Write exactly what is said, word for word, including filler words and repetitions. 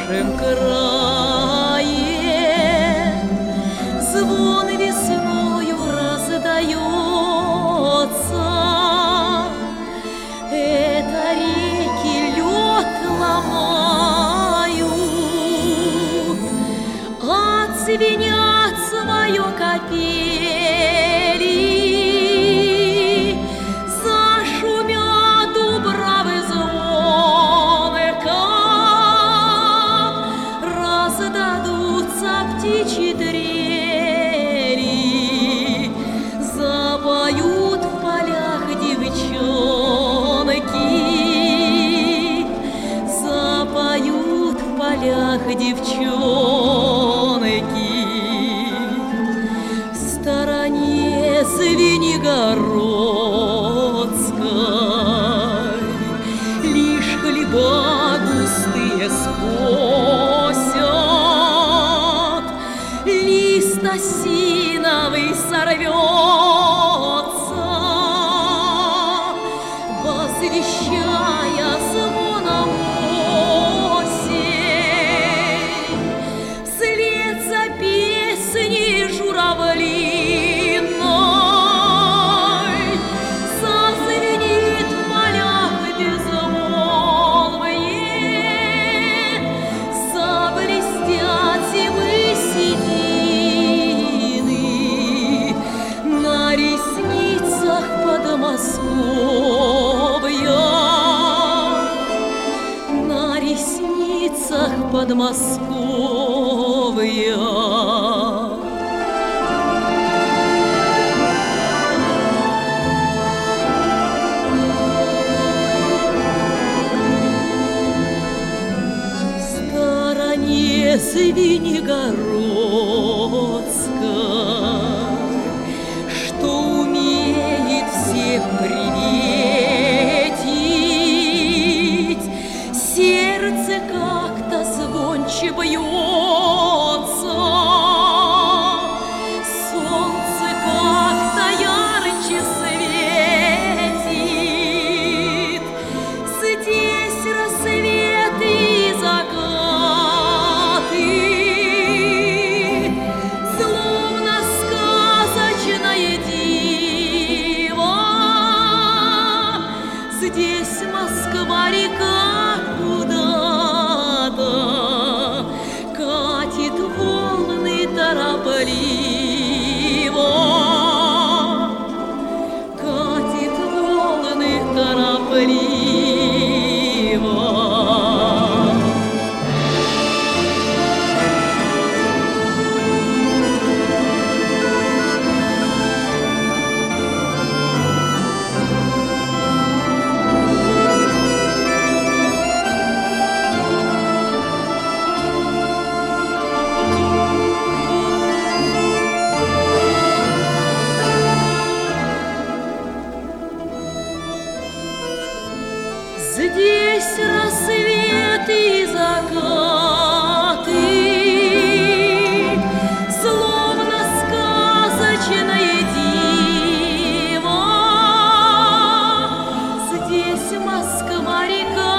нашем крае звон весною раздается. Это реки лед ломают, отзвенят свое капели, зашумят дубравы звонко, раздадутся птичьи трели, запоют в полях девчонки, запоют в полях девчонки. В стороне Звенигородской лишь хлеба густые скосят, лист осиновый сорвется, возвещая звоном осень. Вслед за песней журавлиной зазвенит в полях безмолвие, заблестят зимы седины на ресницах Подмосковья, на ресницах Подмосковья. В стороне Звенигородской, что умеет всех приветить, сердце как-то звонче бьется, солнце как-то ярче светит. Здесь рассветы и закаты, словно сказочное диво. Здесь Москва-река куда-то катит волны торопливо, катит волны торопливо. Здесь рассветы и закаты, словно сказочное диво. Здесь Москва-река